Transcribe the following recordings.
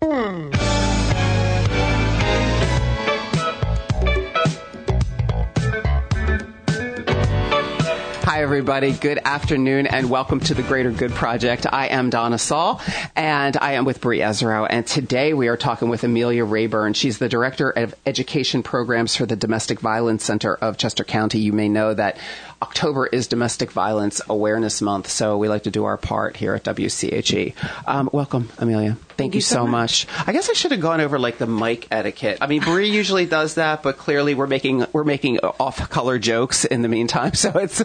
Hi, everybody. Good afternoon, and welcome to the Greater Good Project. I am Donna Saul, and I am with Bree Ezero. And today we are talking with Amelia Rayburn. She's the Director of Education Programs for the Domestic Violence Center of Chester County. You may know that October is Domestic Violence Awareness Month, so we like to do our part here at WCHE. Welcome, Amelia. Thank you so much. I guess I should have gone over like the mic etiquette. I mean, Bree usually does that, but clearly we're making off-color jokes in the meantime. So it's,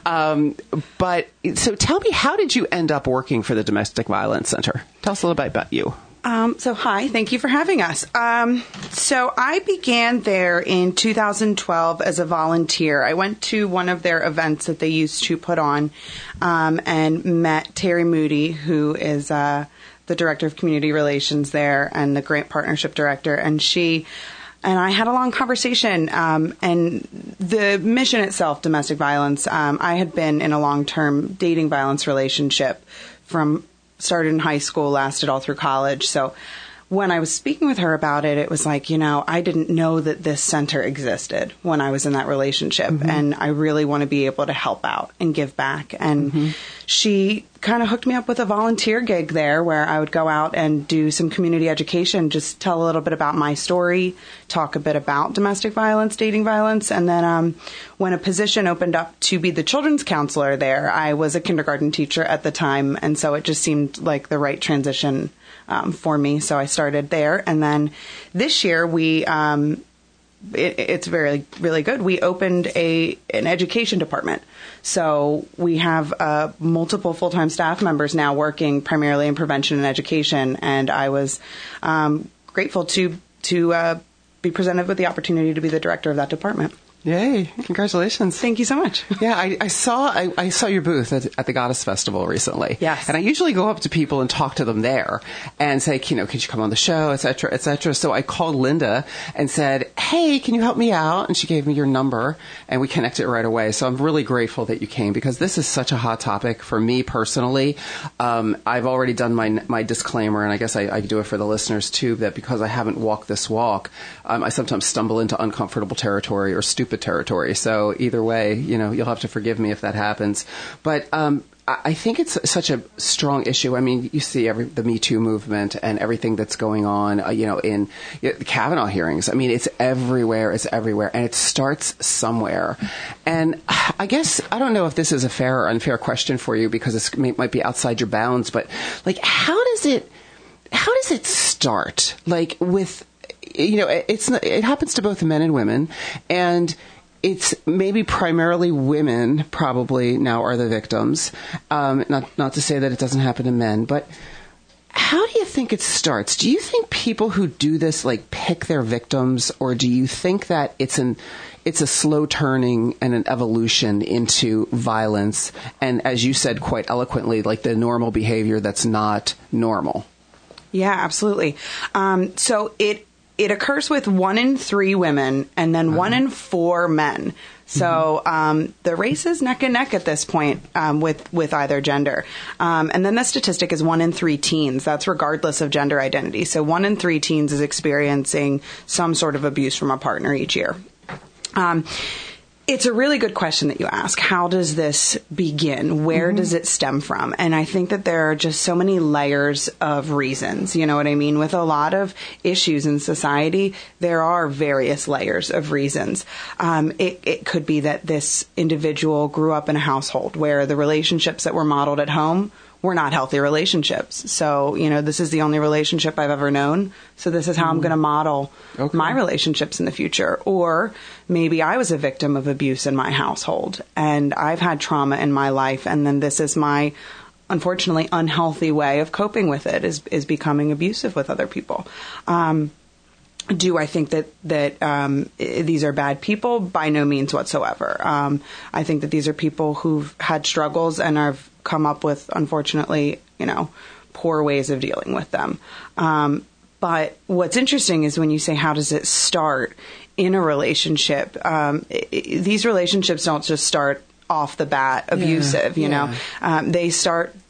so tell me, how did you end up working for the Domestic Violence Center? Tell us a little bit about you. Hi, thank you for having us. So I began there in 2012 as a volunteer. I went to one of their events that they used to put on, and met Terry Moody, who is the Director of Community Relations there and the Grant Partnership Director, and she and I had a long conversation, and the mission itself, domestic violence, I had been in a long-term dating violence relationship started in high school, lasted all through college. So when I was speaking with her about it, it was like, I didn't know that this center existed when I was in that relationship. Mm-hmm. And I really want to be able to help out and give back. And she kind of hooked me up with a volunteer gig there where I would go out and do some community education, just tell a little bit about my story, talk a bit about domestic violence, dating violence. And then when a position opened up to be the children's counselor there, I was a kindergarten teacher at the time. And so it just seemed like the right transition for me. So I started there. And then this year it's very, really good. We opened an education department. So we have multiple full-time staff members now working primarily in prevention and education. And I was grateful to be presented with the opportunity to be the director of that department. Yay. Congratulations. Thank you so much. Yeah, I saw your booth at the Goddess Festival recently. Yes. And I usually go up to people and talk to them there and say, could you come on the show, et cetera, et cetera. So I called Linda and said, hey, can you help me out? And she gave me your number, and we connected right away. So I'm really grateful that you came, because this is such a hot topic for me personally. I've already done my disclaimer, and I guess I do it for the listeners too, that because I haven't walked this walk, I sometimes stumble into uncomfortable territory or stupid territory. So either way, you'll have to forgive me if that happens. But I think it's such a strong issue. I mean, you see the Me Too movement and everything that's going on, in the Kavanaugh hearings. I mean, it's everywhere. And it starts somewhere. And I guess, I don't know if this is a fair or unfair question for you, because it might be outside your bounds, but like, how does it start? Like with, it happens to both men and women, and it's maybe primarily women probably now are the victims. Not to say that it doesn't happen to men, but how do you think it starts? Do you think people who do this like pick their victims, or do you think that it's a slow turning and an evolution into violence, and as you said quite eloquently, like the normal behavior that's not normal? Yeah, absolutely. So it occurs with 1 in 3 women and then 1 in 4 men. So the race is neck and neck at this point with either gender. And then the statistic is 1 in 3 teens. That's regardless of gender identity. So 1 in 3 teens is experiencing some sort of abuse from a partner each year. It's a really good question that you ask. How does this begin? Where does it stem from? And I think that there are just so many layers of reasons. You know what I mean? With a lot of issues in society, there are various layers of reasons. It could be that this individual grew up in a household where the relationships that were modeled at home were not healthy relationships. So, this is the only relationship I've ever known. So this is how I'm going to model my relationships in the future. Or maybe I was a victim of abuse in my household and I've had trauma in my life. And then this is my, unfortunately, unhealthy way of coping with it is becoming abusive with other people. Do I think that these are bad people? By no means whatsoever. I think that these are people who've had struggles and have come up with, unfortunately, poor ways of dealing with them. But what's interesting is when you say, how does it start in a relationship? These relationships don't just start off the bat abusive, They start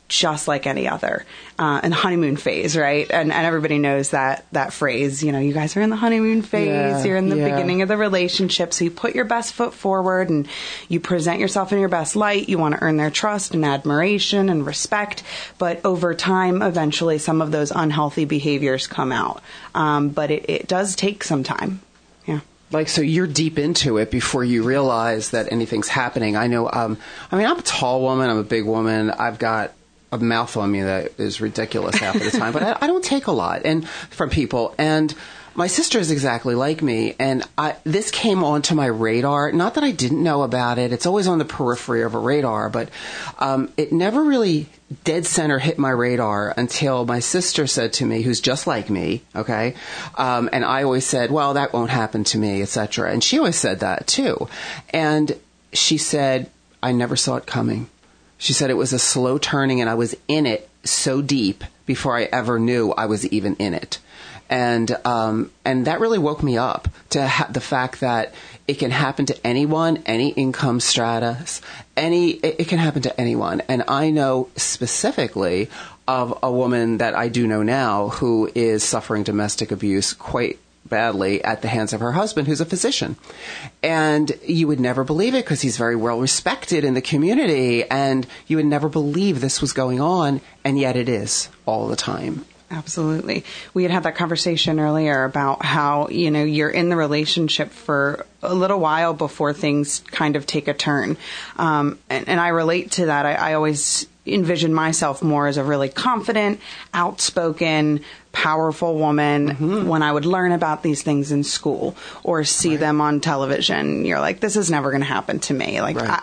just like any other. And honeymoon phase, right? And everybody knows that phrase, you guys are in the honeymoon phase, you're in the beginning of the relationship, so you put your best foot forward and you present yourself in your best light. You want to earn their trust and admiration and respect, but over time, eventually some of those unhealthy behaviors come out. But it does take some time. Yeah. So you're deep into it before you realize that anything's happening. I know, I'm a tall woman, I'm a big woman, I've got a mouth on me that is ridiculous half of the time, but I don't take a lot from people. And my sister is exactly like me, and this came onto my radar. Not that I didn't know about it. It's always on the periphery of a radar, but it never really dead center hit my radar until my sister said to me, who's just like me, okay? And I always said, well, that won't happen to me, etc. And she always said that too. And she said, I never saw it coming. She said it was a slow turning, and I was in it so deep before I ever knew I was even in it. And that really woke me up to the fact that it can happen to anyone, any income stratus, it can happen to anyone. And I know specifically of a woman that I do know now who is suffering domestic abuse quite badly at the hands of her husband, who's a physician. And you would never believe it because he's very well respected in the community, and you would never believe this was going on, and yet it is all the time. Absolutely. We had that conversation earlier about how, you're in the relationship for a little while before things kind of take a turn. And I relate to that. I always envision myself more as a really confident, outspoken, powerful woman when I would learn about these things in school or see them on television. You're like, this is never going to happen to me.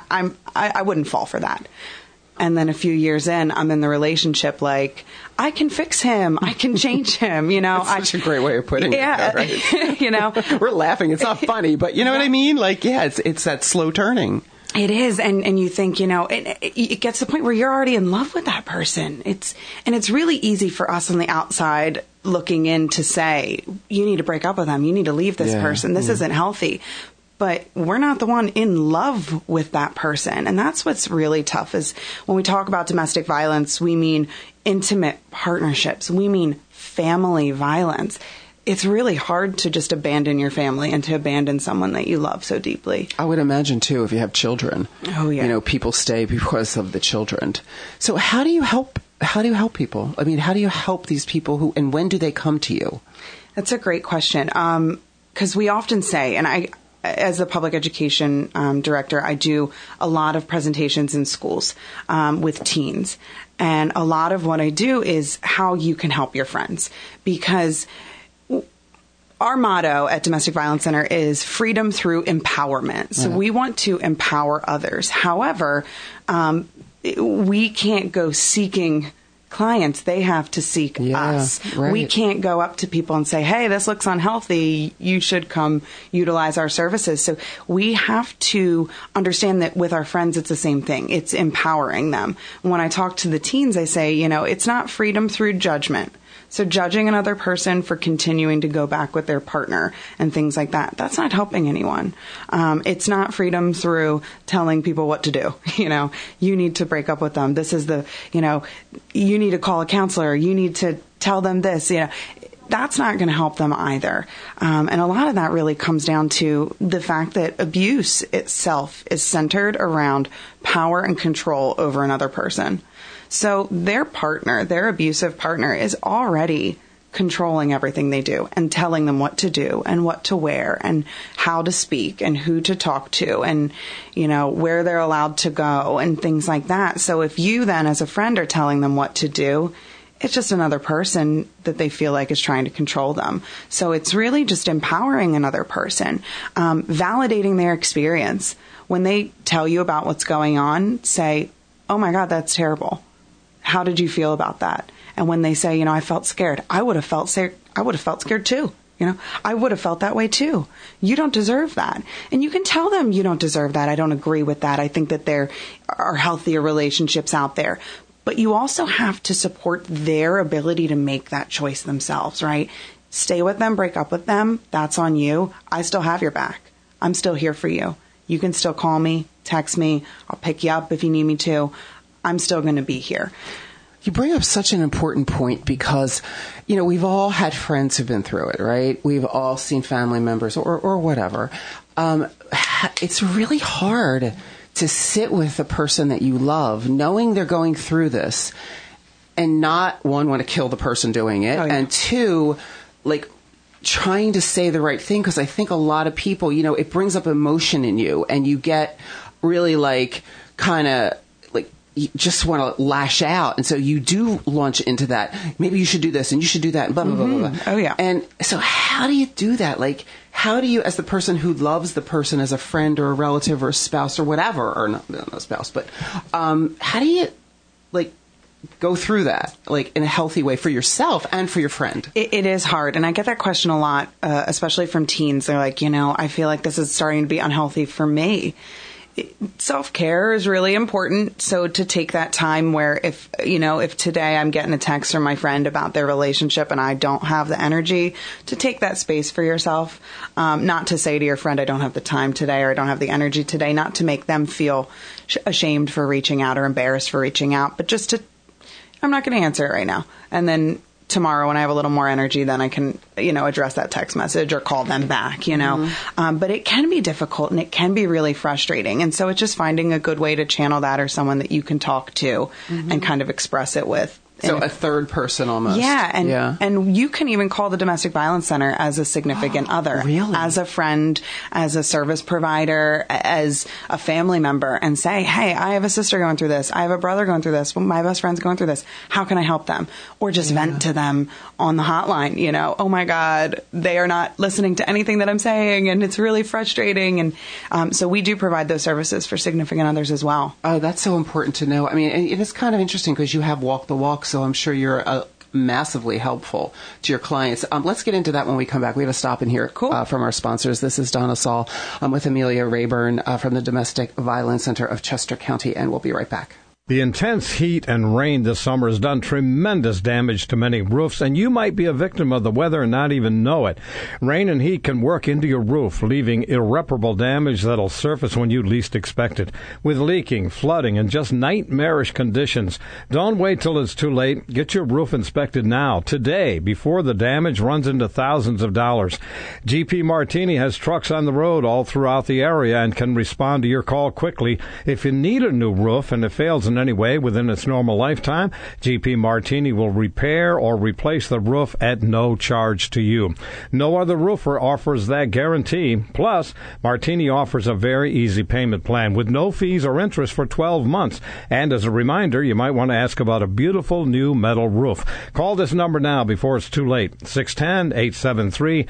I wouldn't fall for that. And then a few years in, I'm in the relationship I can fix him. I can change him, That's such a great way of putting it. Right? We're laughing. It's not funny, but you know what I mean? It's that slow turning. It is. And you think, it gets to the point where you're already in love with that person. It's really easy for us on the outside looking in to say, you need to break up with them. You need to leave this person. This isn't healthy. But we're not the one in love with that person. And that's what's really tough is when we talk about domestic violence, we mean intimate partnerships. We mean family violence. It's really hard to just abandon your family and to abandon someone that you love so deeply. I would imagine, too, if you have children. Oh, yeah. People stay because of the children. So how do you help people? I mean, how do you help these people and when do they come to you? That's a great question. Because we often say, and as a public education director, I do a lot of presentations in schools with teens. And a lot of what I do is how you can help your friends. Because our motto at Domestic Violence Center is freedom through empowerment. So we want to empower others. However, we can't go seeking clients. They have to seek us. Right. We can't go up to people and say, hey, this looks unhealthy. You should come utilize our services. So we have to understand that with our friends, it's the same thing. It's empowering them. When I talk to the teens, I say, it's not freedom through judgment. So judging another person for continuing to go back with their partner and things like that, that's not helping anyone. It's not freedom through telling people what to do. You need to break up with them. This is you need to call a counselor. You need to tell them this. That's not going to help them either. And a lot of that really comes down to the fact that abuse itself is centered around power and control over another person. So their partner, their abusive partner, is already controlling everything they do and telling them what to do and what to wear and how to speak and who to talk to and, where they're allowed to go and things like that. So if you then as a friend are telling them what to do, it's just another person that they feel like is trying to control them. So it's really just empowering another person, validating their experience. When they tell you about what's going on, say, oh my God, that's terrible. How did you feel about that? And when they say, I felt scared, I would have felt scared too. I would have felt that way too. You don't deserve that. And you can tell them you don't deserve that. I don't agree with that. I think that there are healthier relationships out there. But you also have to support their ability to make that choice themselves, right? Stay with them, break up with them. That's on you. I still have your back. I'm still here for you. You can still call me, text me. I'll pick you up if you need me to. I'm still going to be here. You bring up such an important point because, we've all had friends who've been through it, right? We've all seen family members or whatever. It's really hard to sit with the person that you love, knowing they're going through this, and not, one, want to kill the person doing it, and two, trying to say the right thing, because I think a lot of people, it brings up emotion in you, and you get really you just want to lash out. And so you do launch into that. Maybe you should do this and you should do that and blah, blah, blah, blah, blah. Oh, yeah. And so how do you do that? How do you, as the person who loves the person as a friend or a relative or a spouse or whatever, or not a spouse, but how do you, go through that, in a healthy way for yourself and for your friend? It is hard. And I get that question a lot, especially from teens. They're like, I feel like this is starting to be unhealthy for me. Self-care is really important. So to take that time where if today I'm getting a text from my friend about their relationship and I don't have the energy, to take that space for yourself, not to say to your friend, I don't have the time today or I don't have the energy today, not to make them feel ashamed for reaching out or embarrassed for reaching out, but just to, I'm not going to answer it right now. And then tomorrow when I have a little more energy, then I can, address that text message or call them back, But it can be difficult and it can be really frustrating. And so it's just finding a good way to channel that, or someone that you can talk to and kind of express it with. So a third person almost. Yeah. And you can even call the Domestic Violence Center as a significant other. Really? As a friend, as a service provider, as a family member, and say, hey, I have a sister going through this. I have a brother going through this. My best friend's going through this. How can I help them? Or just vent to them on the hotline, oh my God, they are not listening to anything that I'm saying, and it's really frustrating. And so we do provide those services for significant others as well. Oh, that's so important to know. I mean, and it's kind of interesting because you have Walk the Walk, so I'm sure you're massively helpful to your clients. Let's get into that when we come back. We have a stop in here from our sponsors. This is Donna Saul. I'm with Amelia Rayburn from the Domestic Violence Center of Chester County, and we'll be right back. The intense heat and rain this summer has done tremendous damage to many roofs, and you might be a victim of the weather and not even know it. Rain and heat can work into your roof, leaving irreparable damage that'll surface when you least expect it. With leaking, flooding, and just nightmarish conditions, don't wait till it's too late. Get your roof inspected now, today, before the damage runs into thousands of dollars. GP Martini has trucks on the road all throughout the area and can respond to your call quickly. If you need a new roof and it fails in any way within its normal lifetime, GP Martini will repair or replace the roof at no charge to you. No other roofer offers that guarantee. Plus, Martini offers a very easy payment plan with no fees or interest for 12 months. And as a reminder, you might want to ask about a beautiful new metal roof. Call this number now before it's too late. 610-873-1696.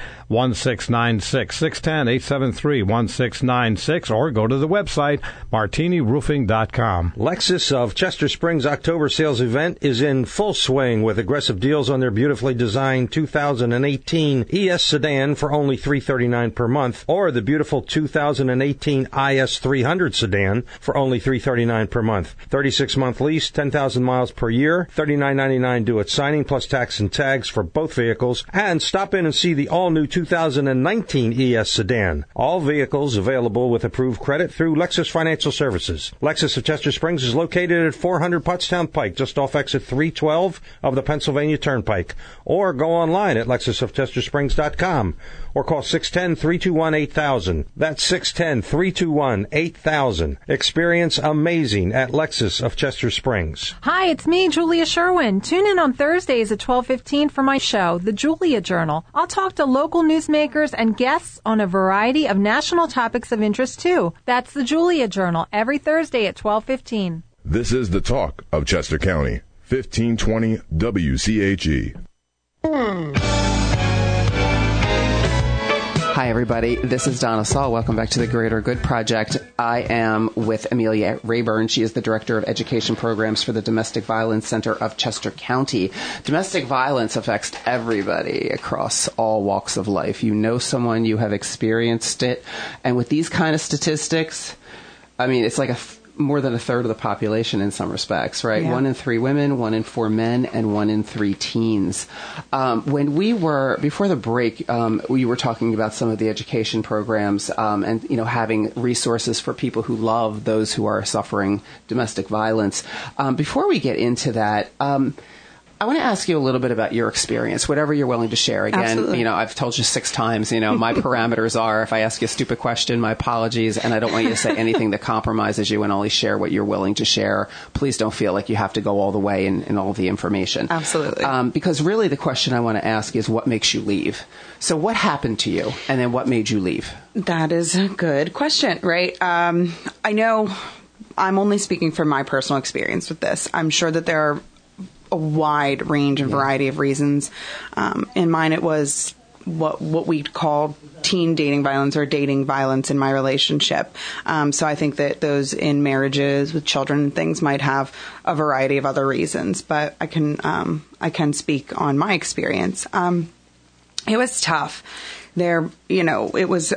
610-873-1696, or go to the website martiniroofing.com. Lexus of Chester Springs October sales event is in full swing with aggressive deals on their beautifully designed 2018 ES sedan for only $339 per month, or the beautiful 2018 IS 300 sedan for only $339 per month. 36-month lease, 10,000 miles per year, $39.99 due at signing plus tax and tags for both vehicles, and stop in and see the all-new 2019 ES sedan. All vehicles available with approved credit through Lexus Financial Services. Lexus of Chester Springs is located at 400 Pottstown Pike, just off exit 312 of the Pennsylvania Turnpike. Or go online at lexusofchestersprings.com, or call 610-321-8000. That's 610-321-8000. Experience amazing at Lexus of Chester Springs. Hi, it's me, Julia Sherwin. Tune in on Thursdays at 12:15 for my show, The Julia Journal. I'll talk to local newsmakers and guests on a variety of national topics of interest, too. That's The Julia Journal, every Thursday at 12:15. This is the talk of Chester County, 1520 WCHE. Hi, everybody. This is Donna Saul. Welcome back to the Greater Good Project. I am with Amelia Rayburn. She is the Director of Education Programs for the Domestic Violence Center of Chester County. Domestic violence affects everybody across all walks of life. You know someone, you have experienced it. And with these kind of statistics, I mean, it's like more than a third of the population in some respects, right? Yeah. 1 in 3 women, 1 in 4 men, and 1 in 3 teens. When we were, before the break, we were talking about some of the education programs and, having resources for people who love those who are suffering domestic violence. Before we get into that, I want to ask you a little bit about your experience, whatever you're willing to share. Again, Absolutely. I've told you 6 times, my parameters are, if I ask you a stupid question, my apologies, and I don't want you to say anything that compromises you, and only share what you're willing to share. Please don't feel like you have to go all the way in all the information. Absolutely. Because really the question I want to ask is what makes you leave? So what happened to you, and then what made you leave? That is a good question, right? I know I'm only speaking from my personal experience with this. I'm sure that there are a wide range and variety of reasons. In mine, it was what we'd call teen dating violence or dating violence in my relationship. So I think that those in marriages with children and things might have a variety of other reasons, but I can speak on my experience. It was tough. It was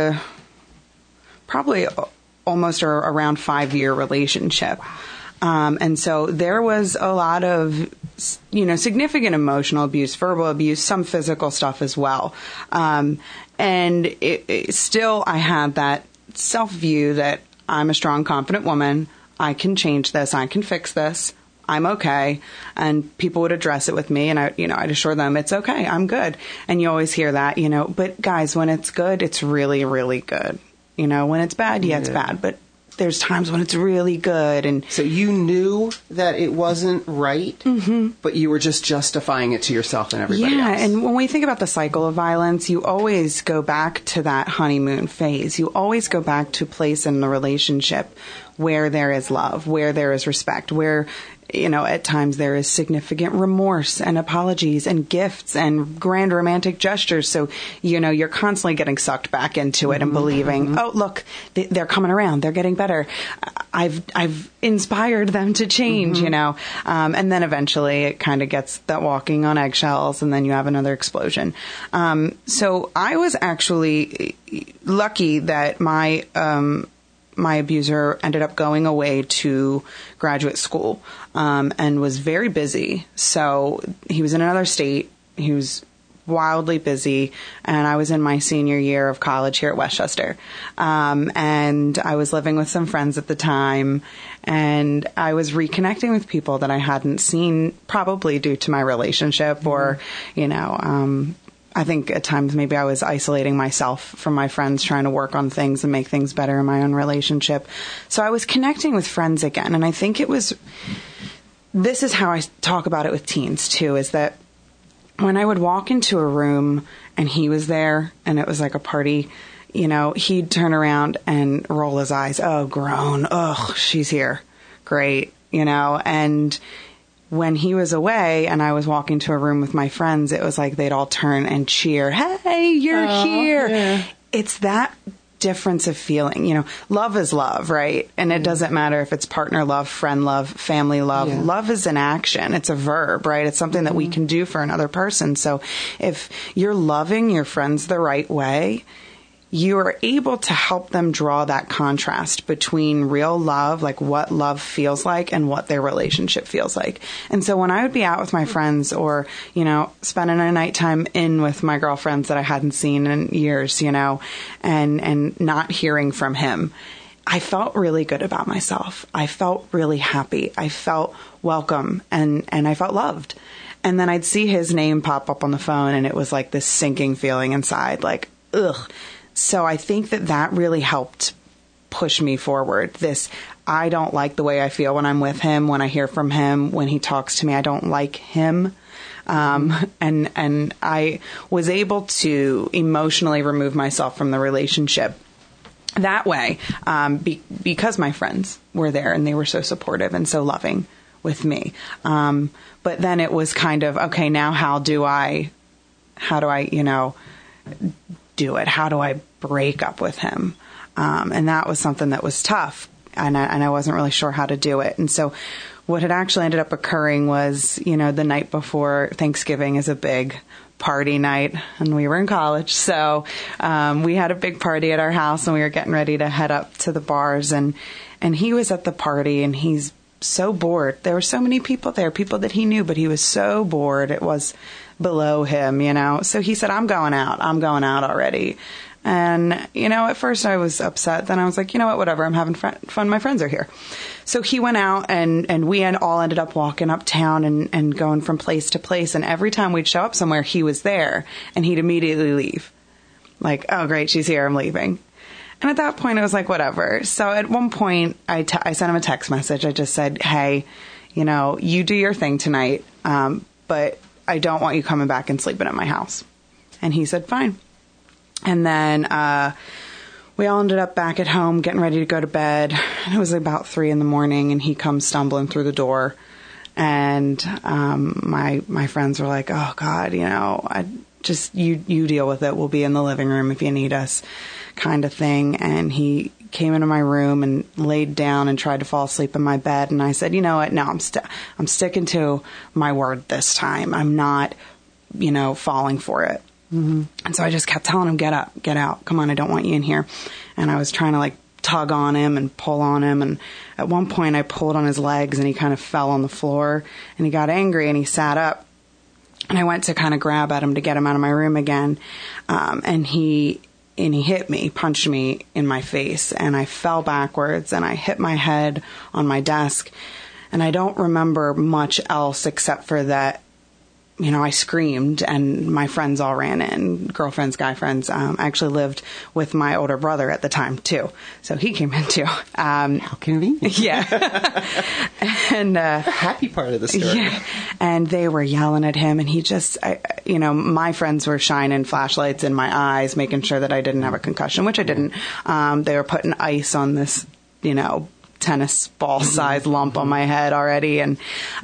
probably almost around 5-year relationship. And so there was a lot of, significant emotional abuse, verbal abuse, some physical stuff as well. And it still, I had that self-view that I'm a strong, confident woman. I can change this. I can fix this. I'm okay. And people would address it with me, and I'd assure them it's okay. I'm good. And you always hear that, but guys, when it's good, it's really, really good. When it's bad, it's bad. But there's times when it's really good. And so you knew that it wasn't right, but you were just justifying it to yourself and everybody else. Yeah, and when we think about the cycle of violence, you always go back to that honeymoon phase. You always go back to a place in the relationship where there is love, where there is respect, where at times there is significant remorse and apologies and gifts and grand romantic gestures. So, you're constantly getting sucked back into it and believing, oh, look, they're coming around. They're getting better. I've inspired them to change, and then eventually it kind of gets that walking on eggshells, and then you have another explosion. So I was actually lucky that my abuser ended up going away to graduate school and was very busy. So he was in another state. He was wildly busy. And I was in my senior year of college here at Westchester. And I was living with some friends at the time. And I was reconnecting with people that I hadn't seen, probably due to my relationship or, I think at times maybe I was isolating myself from my friends, trying to work on things and make things better in my own relationship. So I was connecting with friends again. And I think this is how I talk about it with teens too, is that when I would walk into a room and he was there and it was like a party, he'd turn around and roll his eyes. Oh, grown. Oh, she's here. Great. And when he was away and I was walking to a room with my friends, it was like they'd all turn and cheer. Hey, you're here. Yeah. It's that difference of feeling. Love is love, right? And it doesn't matter if it's partner love, friend love, family love. Yeah. Love is an action. It's a verb, right? It's something that we can do for another person. So if you're loving your friends the right way, you are able to help them draw that contrast between real love, like what love feels like, and what their relationship feels like. And so when I would be out with my friends or, spending a nighttime in with my girlfriends that I hadn't seen in years, and not hearing from him, I felt really good about myself. I felt really happy. I felt welcome and I felt loved. And then I'd see his name pop up on the phone and it was like this sinking feeling inside, like, ugh. So I think that really helped push me forward. I don't like the way I feel when I'm with him, when I hear from him, when he talks to me. I don't like him. And I was able to emotionally remove myself from the relationship that way because my friends were there and they were so supportive and so loving with me. But then it was kind of, okay, now how do I do it? How do I break up with him? And that was something that was tough, and I wasn't really sure how to do it. And so what had actually ended up occurring was, the night before Thanksgiving is a big party night, and we were in college. So we had a big party at our house, and we were getting ready to head up to the bars. And And he was at the party, and he's so bored. There were so many people there, people that he knew, but he was so bored. It was below him, So he said, I'm going out already. And, at first I was upset. Then I was like, you know what, whatever. I'm having fun. My friends are here. So he went out, and we all ended up walking uptown and going from place to place. And every time we'd show up somewhere, he was there, and he'd immediately leave. Like, oh, great, she's here, I'm leaving. And at that point, I was like, whatever. So at one point, I sent him a text message. I just said, hey, you do your thing tonight, but I don't want you coming back and sleeping at my house. And he said, fine. And then we all ended up back at home getting ready to go to bed. And it was about 3 a.m, and he comes stumbling through the door. And my friends were like, oh, God, I just you deal with it. We'll be in the living room if you need us, kind of thing. And he came into my room and laid down and tried to fall asleep in my bed. And I said, you know what? No, I'm sticking to my word this time. I'm not, falling for it. Mm-hmm. And so I just kept telling him, get up, get out. Come on, I don't want you in here. And I was trying to tug on him and pull on him. And at one point I pulled on his legs and he kind of fell on the floor, and he got angry and he sat up. And I went to kind of grab at him to get him out of my room again. And he hit me, punched me in my face, and I fell backwards and I hit my head on my desk. And I don't remember much else except for that, I screamed, and my friends all ran in, girlfriends, guy friends. I actually lived with my older brother at the time, too. So he came in, too. How convenient. Yeah. And the happy part of the story. Yeah. And they were yelling at him, and he just, my friends were shining flashlights in my eyes, making sure that I didn't have a concussion, which I didn't. They were putting ice on this, tennis ball-sized lump on my head already, and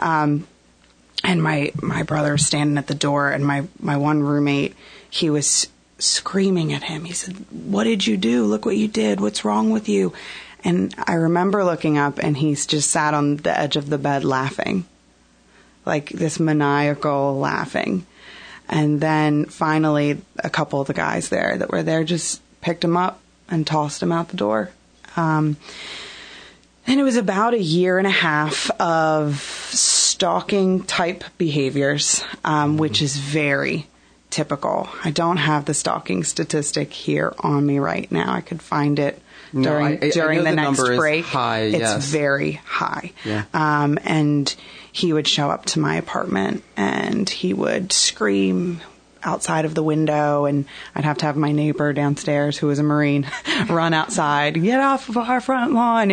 my brother was standing at the door, and my one roommate, he was screaming at him. He said, what did you do? Look what you did. What's wrong with you? And I remember looking up, and he's just sat on the edge of the bed laughing, like this maniacal laughing. And then finally, a couple of the guys there that were there just picked him up and tossed him out the door. And it was about 1.5 years of stalking type behaviors, which is very typical. I don't have the stalking statistic here on me right now. I could find it during the next break. High, it's very high. Yeah. And he would show up to my apartment and he would scream outside of the window, and I'd have to have my neighbor downstairs, who was a Marine, run outside, get off of our front lawn.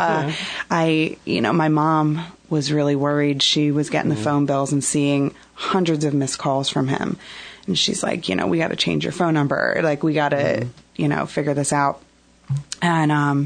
My mom was really worried. She was getting the phone bills and seeing hundreds of missed calls from him. And she's like, we got to change your phone number. Like, we got to, figure this out. And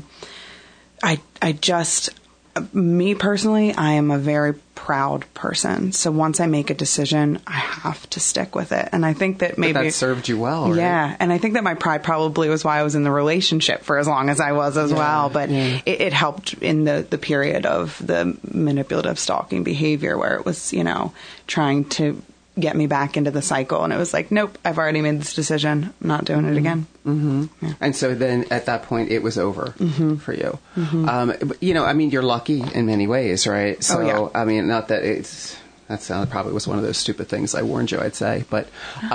me personally, I am a very proud person. So once I make a decision, I have to stick with it. And I think that maybe that served you well, right? Yeah. And I think that my pride probably was why I was in the relationship for as long as I was as well. But it helped in the period of the manipulative stalking behavior where it was, trying to get me back into the cycle. And it was like, nope, I've already made this decision. I'm not doing it again. Mm-hmm. Yeah. And so then at that point, it was over for you. Mm-hmm. You're lucky in many ways, right? So, not that that probably was one of those stupid things I warned you I'd say, but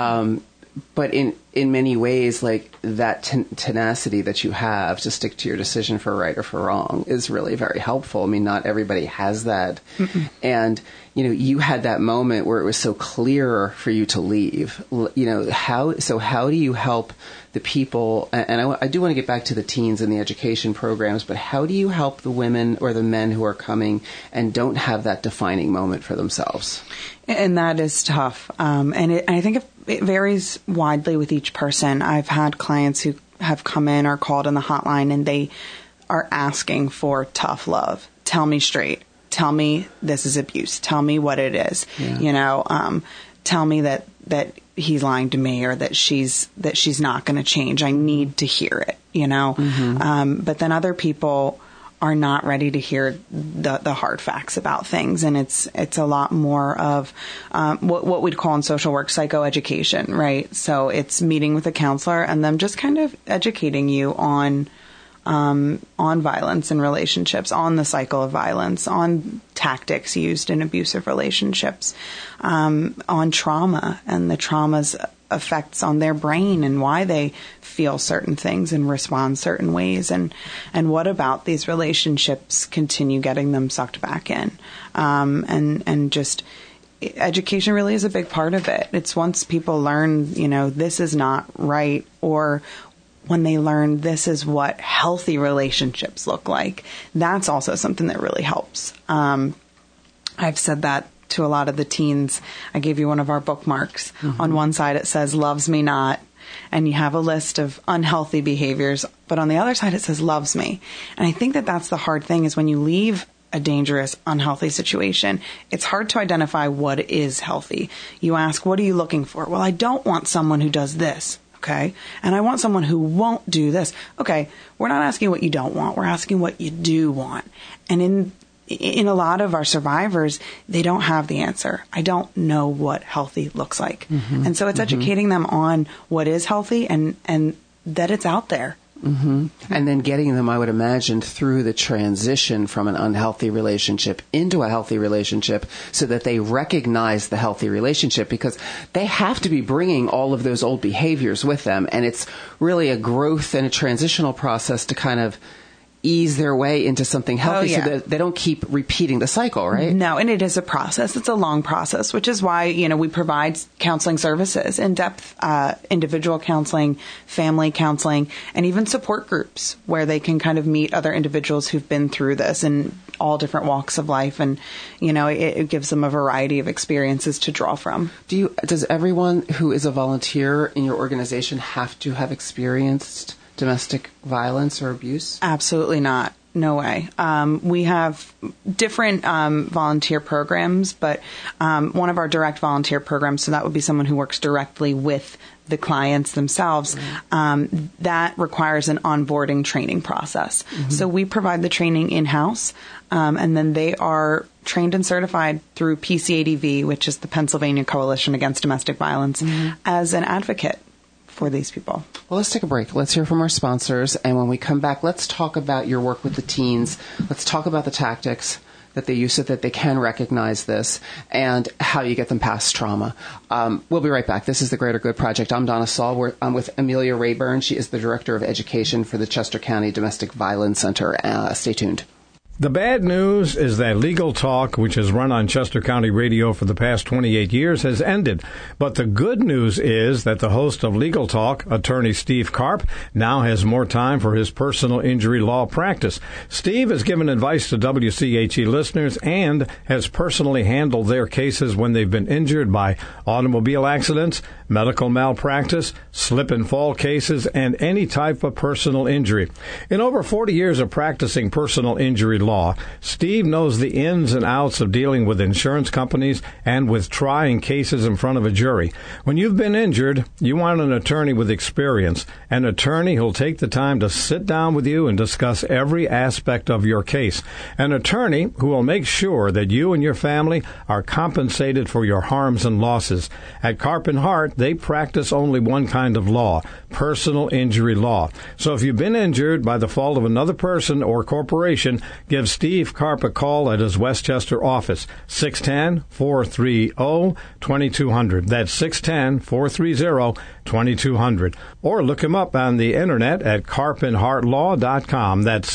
in many ways, like that tenacity that you have to stick to your decision for right or for wrong is really very helpful. I mean, not everybody has that. Mm-mm. And, you had that moment where it was so clear for you to leave. How do you help the people? And I do want to get back to the teens and the education programs, but how do you help the women or the men who are coming and don't have that defining moment for themselves? And that is tough. And I think it varies widely with each person. I've had clients who have come in or called in the hotline, and they are asking for tough love. Tell me straight. Tell me this is abuse. Tell me what it is. Yeah. Tell me that he's lying to me, or that she's not going to change. I need to hear it, Mm-hmm. But then other people are not ready to hear the hard facts about things. And it's a lot more of what we'd call in social work psychoeducation, right? So it's meeting with a counselor and them just kind of educating you on on violence in relationships, on the cycle of violence, on tactics used in abusive relationships, on trauma and the trauma's effects on their brain and why they feel certain things and respond certain ways, and what about these relationships continue getting them sucked back in, and just education really is a big part of it. It's once people learn, this is not right, or when they learn this is what healthy relationships look like, that's also something that really helps. I've said that to a lot of the teens. I gave you one of our bookmarks. Mm-hmm. On one side it says loves me not, and you have a list of unhealthy behaviors, but on the other side it says loves me. And I think that that's the hard thing, is when you leave a dangerous, unhealthy situation, it's hard to identify what is healthy. You ask, what are you looking for? Well, I don't want someone who does this. Okay. And I want someone who won't do this. Okay. We're not asking what you don't want. We're asking what you do want. And in a lot of our survivors, they don't have the answer. I don't know what healthy looks like. Mm-hmm. And so it's educating them on what is healthy and that it's out there. Mm-hmm. And then getting them, I would imagine, through the transition from an unhealthy relationship into a healthy relationship, so that they recognize the healthy relationship, because they have to be bringing all of those old behaviors with them. And it's really a growth and a transitional process to kind of ease their way into something healthy, so that they don't keep repeating the cycle, right? No, and it is a process. It's a long process, which is why, we provide counseling services, in-depth individual counseling, family counseling, and even support groups where they can kind of meet other individuals who've been through this in all different walks of life. And, it gives them a variety of experiences to draw from. Does everyone who is a volunteer in your organization have to have experienced domestic violence or abuse? Absolutely not. No way. We have different volunteer programs, but one of our direct volunteer programs, so that would be someone who works directly with the clients themselves, that requires an onboarding training process. Mm-hmm. So we provide the training in-house, and then they are trained and certified through PCADV, which is the Pennsylvania Coalition Against Domestic Violence, as an advocate for these people. Well, let's take a break. Let's hear from our sponsors. And when we come back, let's talk about your work with the teens. Let's talk about the tactics that they use so that they can recognize this, and how you get them past trauma. We'll be right back. This is the Greater Good Project. I'm Donna Saul. I'm with Amelia Rayburn. She is the Director of Education for the Chester County Domestic Violence Center. Stay tuned. The bad news is that Legal Talk, which has run on Chester County Radio for the past 28 years, has ended. But the good news is that the host of Legal Talk, attorney Steve Karp, now has more time for his personal injury law practice. Steve has given advice to WCHE listeners and has personally handled their cases when they've been injured by automobile accidents, medical malpractice, slip and fall cases, and any type of personal injury. In over 40 years of practicing personal injury law, Steve knows the ins and outs of dealing with insurance companies and with trying cases in front of a jury. When you've been injured, you want an attorney with experience, an attorney who'll take the time to sit down with you and discuss every aspect of your case, an attorney who will make sure that you and your family are compensated for your harms and losses. At Karp & Hart, they practice only one kind of law, personal injury law. So if you've been injured by the fault of another person or corporation, give Steve Karp a call at his Westchester office, 610-430-2200. That's 610-430-2200. Or look him up on the internet at karpandhartlaw.com. That's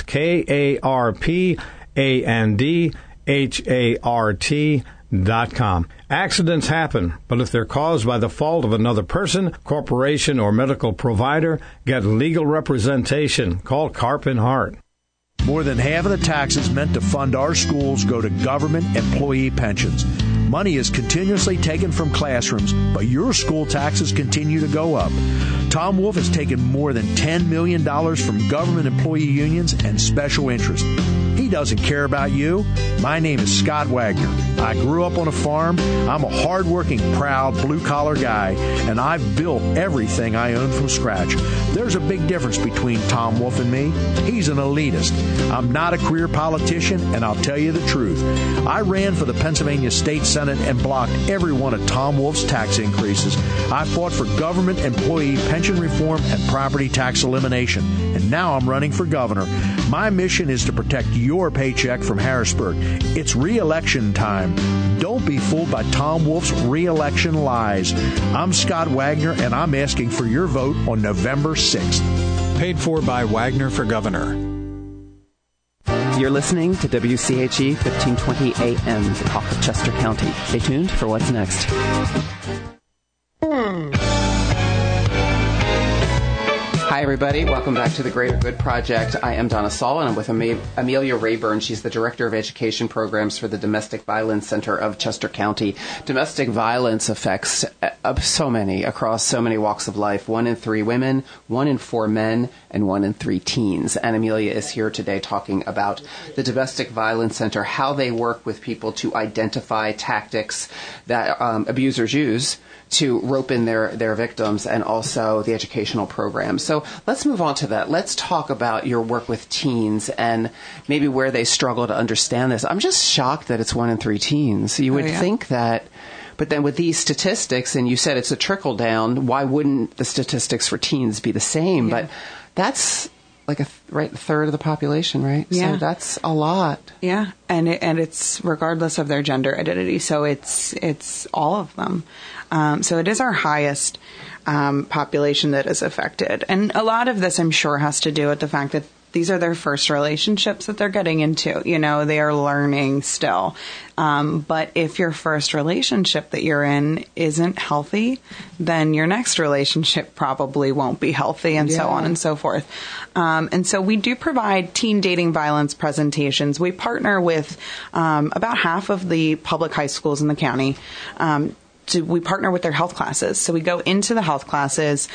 KARPANDHART.com. Accidents happen, but if they're caused by the fault of another person, corporation, or medical provider, get legal representation. Call Karp & Hart. More than half of the taxes meant to fund our schools go to government employee pensions. Money is continuously taken from classrooms, but your school taxes continue to go up. Tom Wolf has taken more than $10 million from government employee unions and special interests. He doesn't care about you. My name is Scott Wagner. I grew up on a farm. I'm a hardworking, proud, blue-collar guy, and I've built everything I own from scratch. There's a big difference between Tom Wolf and me. He's an elitist. I'm not a career politician, and I'll tell you the truth. I ran for the Pennsylvania State Senate and blocked every one of Tom Wolf's tax increases. I fought for government employee pension reform and property tax elimination, and now I'm running for governor. My mission is to protect your paycheck from Harrisburg. It's re-election time. Don't be fooled by Tom Wolf's re-election lies. I'm Scott Wagner, and I'm asking for your vote on November 6th. Paid for by Wagner for Governor. You're listening to WCHE 1520 AM, the talk of Chester County. Stay tuned for what's next. Hi, everybody. Welcome back to the Greater Good Project. I am Donna Saul, and I'm with Amelia Rayburn. She's the Director of Education Programs for the Domestic Violence Center of Chester County. Domestic violence affects so many, across so many walks of life. 1 in 3 women, 1 in 4 men, and 1 in 3 teens. And Amelia is here today talking about the Domestic Violence Center, how they work with people to identify tactics that abusers use to rope in their victims, and also the educational program. So let's move on to that. Let's talk about your work with teens and maybe where they struggle to understand this. I'm just shocked that it's 1 in 3 teens. You would think that, but then with these statistics, and you said it's a trickle down, why wouldn't the statistics for teens be the same? Yeah. But that's like a third of the population, right? Yeah. So that's a lot. Yeah, and it's regardless of their gender identity. So it's all of them. So it is our highest population that is affected. And a lot of this, I'm sure, has to do with the fact that these are their first relationships that they're getting into. You know, they are learning still. But if your first relationship that you're in isn't healthy, then your next relationship probably won't be healthy, and so on and so forth. And so we do provide teen dating violence presentations. We partner with about half of the public high schools in the county. We partner with their health classes. So we go into the health classes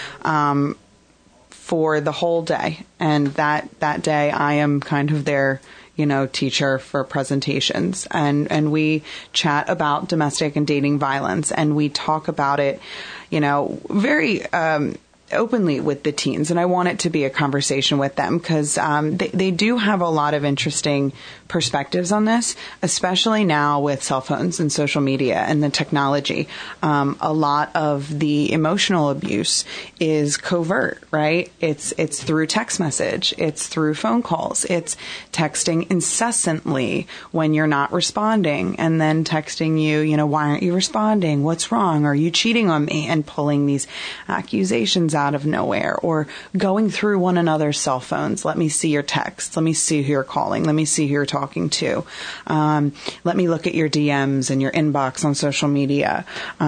for the whole day. And that day I am kind of their, teacher for presentations. And we chat about domestic and dating violence, and we talk about it, very openly with the teens. And I want it to be a conversation with them because they do have a lot of interesting perspectives on this, especially now with cell phones and social media and the technology. A lot of the emotional abuse is covert, right? It's through text message. It's through phone calls. It's texting incessantly when you're not responding, and then texting you, why aren't you responding? What's wrong? Are you cheating on me? And pulling these accusations out of nowhere, or going through one another's cell phones. Let me see your texts. Let me see who you're calling. Let me see who you're talking to. Let me look at your DMs and your inbox on social media.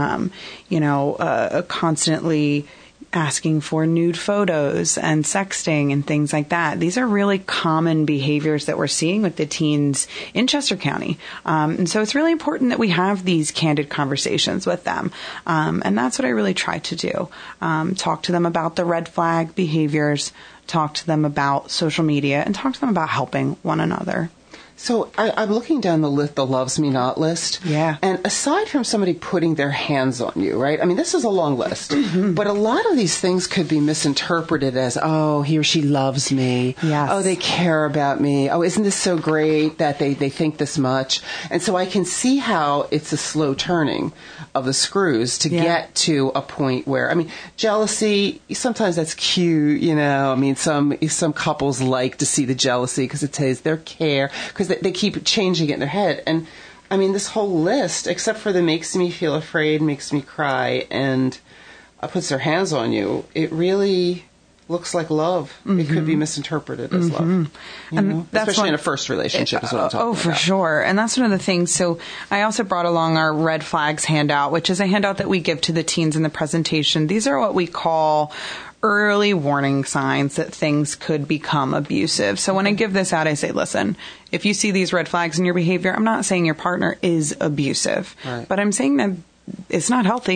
Constantly asking for nude photos and sexting and things like that. These are really common behaviors that we're seeing with the teens in Chester County. And so it's really important that we have these candid conversations with them. And that's what I really try to do. Talk to them about the red flag behaviors, talk to them about social media, and talk to them about helping one another. So I'm looking down the list, the Loves Me Not list. Yeah. And aside from somebody putting their hands on you, right? I mean, this is a long list. Mm-hmm. But a lot of these things could be misinterpreted as, oh, he or she loves me. Yes. Oh, they care about me. Oh, isn't this so great that they think this much? And so I can see how it's a slow turning of the screws to get to a point where, I mean, jealousy, sometimes that's cute, I mean, some couples like to see the jealousy because it says their care, because they keep changing it in their head. And I mean, this whole list, except for the makes me feel afraid, makes me cry, and puts their hands on you, it really looks like love. Mm-hmm. It could be misinterpreted as love. And that's especially in a first relationship is what I'm talking about. Oh, for sure. And that's one of the things. So I also brought along our Red Flags handout, which is a handout that we give to the teens in the presentation. These are what we call early warning signs that things could become abusive. So when I give this out, I say, listen, if you see these red flags in your behavior, I'm not saying your partner is abusive, right, but I'm saying that it's not healthy.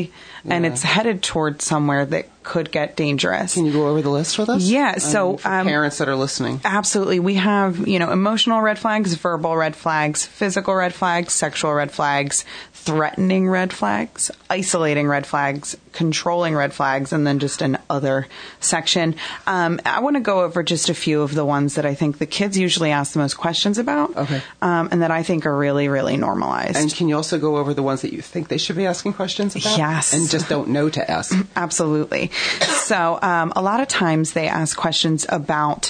and it's headed towards somewhere that could get dangerous. Can you go over the list with us? Yeah. So for parents that are listening. Absolutely. We have, emotional red flags, verbal red flags, physical red flags, sexual red flags, threatening red flags, isolating red flags, controlling red flags, and then just an other section. I want to go over just a few of the ones that I think the kids usually ask the most questions about. Okay. And that I think are really, really normalized. And can you also go over the ones that you think they should be asking questions about? Yes. And just don't know to ask. Absolutely. So a lot of times they ask questions about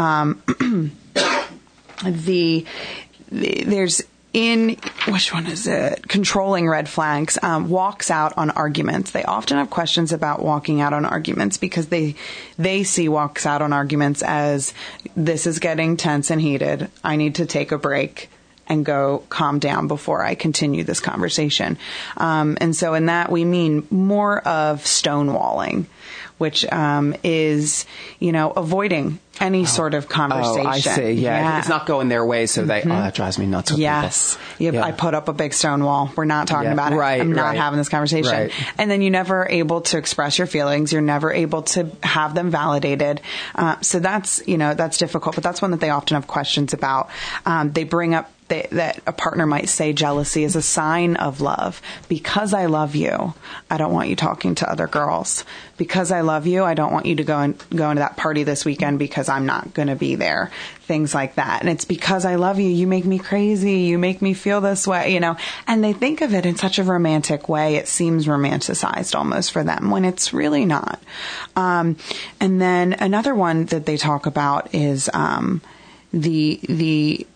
which one is it? Controlling red flags, walks out on arguments. They often have questions about walking out on arguments because they see walks out on arguments as this is getting tense and heated. I need to take a break and go calm down before I continue this conversation. And so in that we mean more of stonewalling, which is, avoiding any sort of conversation. Oh, I see. Yeah. It's not going their way, so that drives me nuts with yes. people. I put up a big stone wall. We're not talking about it. Right, I'm not having this conversation. Right. And then you're never able to express your feelings. You're never able to have them validated. So that's difficult, but that's one that they often have questions about. They bring up that a partner might say jealousy is a sign of love. Because I love you, I don't want you talking to other girls. Because I love you, I don't want you to go into that party this weekend because I'm not going to be there. Things like that. And it's because I love you. You make me crazy. You make me feel this way, And they think of it in such a romantic way. It seems romanticized almost for them when it's really not. And then another one that they talk about is the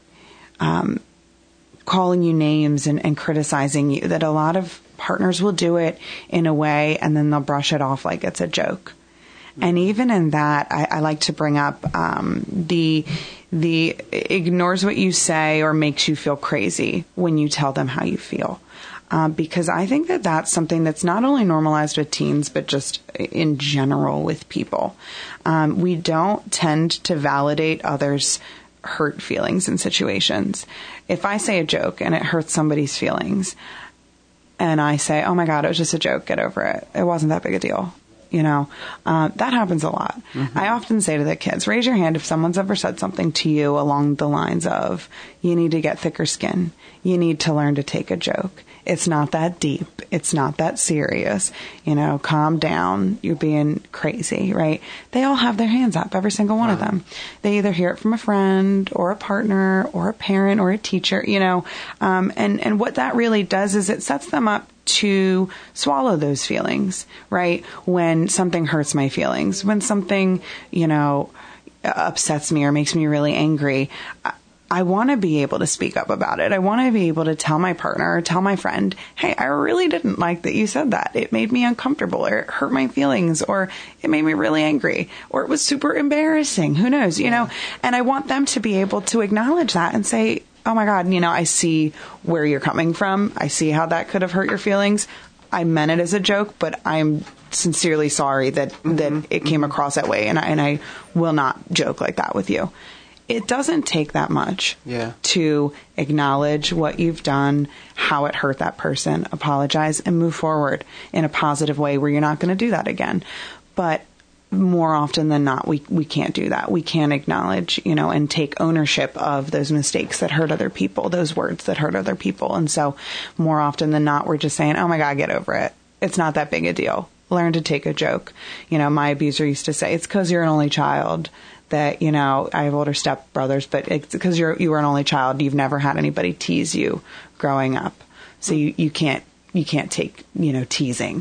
calling you names and criticizing you, that a lot of partners will do it in a way and then they'll brush it off like it's a joke. And even in that, I like to bring up the ignores what you say or makes you feel crazy when you tell them how you feel. Because I think that that's something that's not only normalized with teens, but just in general with people. We don't tend to validate others' hurt feelings in situations. If I say a joke and it hurts somebody's feelings and I say, oh my God, it was just a joke, get over it. It wasn't that big a deal. That happens a lot. Mm-hmm. I often say to the kids, raise your hand if someone's ever said something to you along the lines of, you need to get thicker skin. You need to learn to take a joke. It's not that deep. It's not that serious. Calm down. You're being crazy, right? They all have their hands up, every single one of them. They either hear it from a friend or a partner or a parent or a teacher, and what that really does is it sets them up to swallow those feelings, right? When something hurts my feelings, when something, upsets me or makes me really angry, I want to be able to speak up about it. I want to be able to tell my partner or tell my friend, hey, I really didn't like that you said that. It made me uncomfortable, or it hurt my feelings, or it made me really angry, or it was super embarrassing. Who knows, And I want them to be able to acknowledge that and say, oh my God, I see where you're coming from. I see how that could have hurt your feelings. I meant it as a joke, but I'm sincerely sorry that it came across that way. And I will not joke like that with you. It doesn't take that much to acknowledge what you've done, how it hurt that person, apologize, and move forward in a positive way where you're not going to do that again. But more often than not, we can't do that. We can't acknowledge, and take ownership of those mistakes that hurt other people, those words that hurt other people. And so more often than not, we're just saying, oh my God, get over it. It's not that big a deal. Learn to take a joke. My abuser used to say, it's because you're an only child that, I have older stepbrothers, but it's because you were an only child. You've never had anybody tease you growing up. So you can't take, teasing.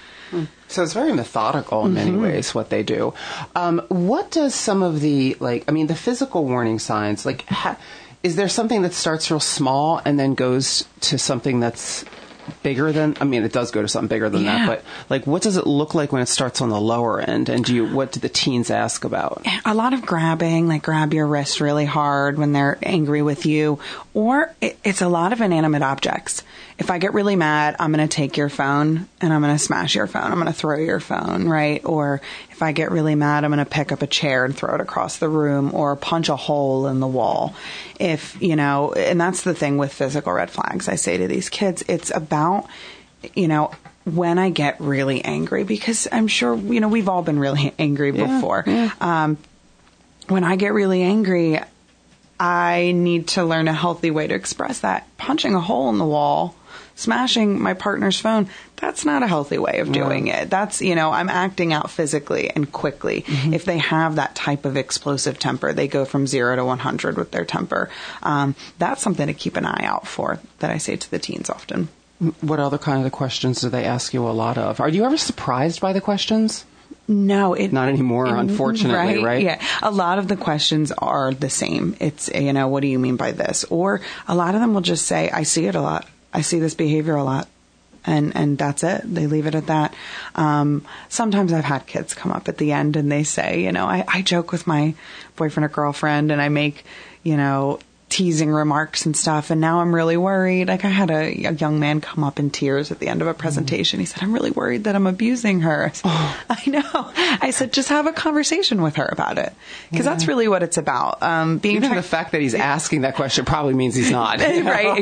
So it's very methodical in many ways, what they do. What does some of the physical warning signs, is there something that starts real small and then goes to something that's bigger than, it does go to something bigger than that, but what does it look like when it starts on the lower end? And what do the teens ask about? A lot of grabbing, grab your wrist really hard when they're angry with you, or it's a lot of inanimate objects. If I get really mad, I'm going to take your phone and I'm going to smash your phone. I'm going to throw your phone, right? Or if I get really mad, I'm going to pick up a chair and throw it across the room or punch a hole in the wall. And that's the thing with physical red flags. I say to these kids, it's about, when I get really angry, because I'm sure, we've all been really angry before. Yeah. When I get really angry, I need to learn a healthy way to express that. Punching a hole in the wall, smashing my partner's phone, that's not a healthy way of doing it. That's, I'm acting out physically and quickly. Mm-hmm. If they have that type of explosive temper, they go from 0 to 100 with their temper. That's something to keep an eye out for, that I say to the teens often. What other kind of questions do they ask you a lot of? Are you ever surprised by the questions? No, not anymore, unfortunately, right? Yeah. A lot of the questions are the same. It's, what do you mean by this? Or a lot of them will just say, I see it a lot. I see this behavior a lot. And that's it. They leave it at that. Sometimes I've had kids come up at the end and they say, I joke with my boyfriend or girlfriend and I make, teasing remarks and stuff, and now I'm really worried. Like, I had a young man come up in tears at the end of a presentation. He said, I'm really worried that I'm abusing her. I said, I know. I said, just have a conversation with her about it, because that's really what it's about. Even the fact that he's asking that question probably means he's not. Right.